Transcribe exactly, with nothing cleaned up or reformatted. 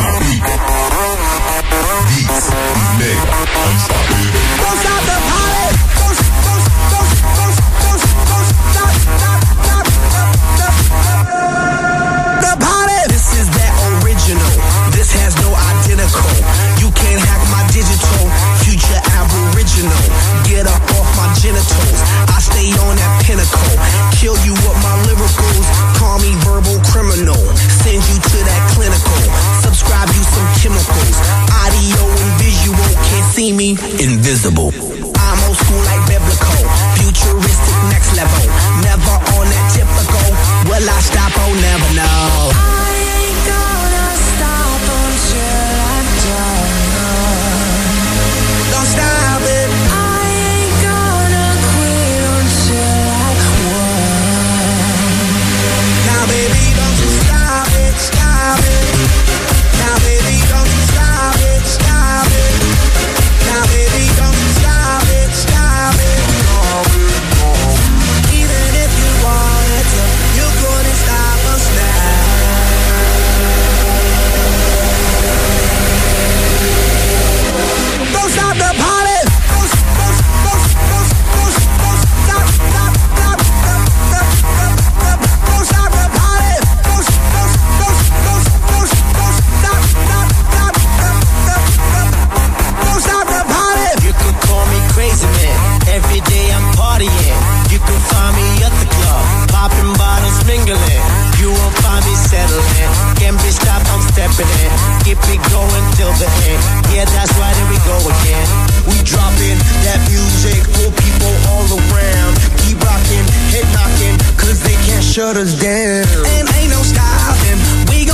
Beats, mega, unstoppable. Don't stop the party. Don't, don't, don't, don't, don't, don't stop, stop, stop, stop, stop the party. This is that original. This has no identical. You can't hack my digital. Future aboriginal. Get up off my genitals. I stay on that pinnacle. Kill you with my lyricals. Call me verbal criminal. Send you to that clinical. Subscribe you some chemicals. Audio and visual. Can't see me. Invisible. I'm old school like biblical. Futuristic next level. Never on that typical. Will I stop? Oh, never know. I ain't gonna stop until I'm done. Don't stop it. I ain't gonna quit until I won. Now, baby, don't you stop it, stop it. Now, baby, don't you stop it, stop it. Now, baby, don't you stop it, stop it. Even if you wanted to, you couldn't stop us now. Don't stop the party. Don't, don't, don't, don't, don't, don't stop, stop, stop, stop, stop, stop, stop. Don't stop the party. Don't, don't, don't, don't, don't, don't stop, stop, stop, stop, stop, stop. Don't stop the party. You could call me crazy man. Every day I'm partying. You could find me at the club, popping bottles, mingling. You won't find me settling. Can't be stopped, I'm stepping in. Keep it going till the end. Yeah, that's right, here we go again. We dropping that music for people all around. Keep rocking, hit knocking, cause they can't shut us down. And ain't no stopping. We